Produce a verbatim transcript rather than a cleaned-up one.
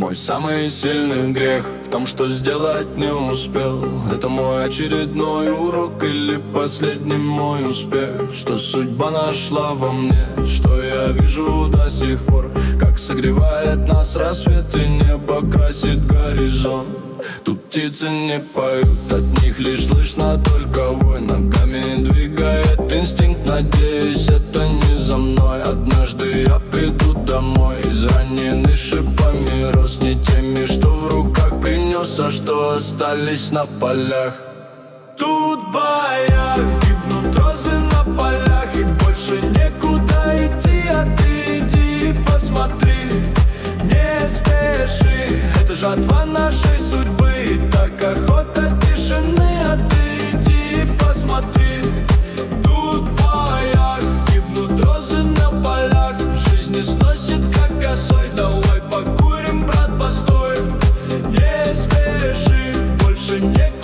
Мой самый сильный грех в том, что сделать не успел. Это мой очередной урок или последний мой успех, что судьба нашла во мне, что я вижу до сих пор, как согревает нас рассвет и небо красит горизонт. Тут птицы не поют, от них лишь слышно только вой. Ногами двигает инстинкт, надеюсь, это не за мной. Однажды я приду домой, израненный шипами роз, не теми, что в руках принес, а что остались на полях. Тут боя, гибнут розы на полях, и больше некуда идти, а ты иди и посмотри. Не спеши, это жатва нашей судьбы, так охота тишины, а ты иди и посмотри. Тут боя, гибнут розы на полях, жизнь не сносит как косой. Давай покурим, брат, постой. Не спеши, больше некуда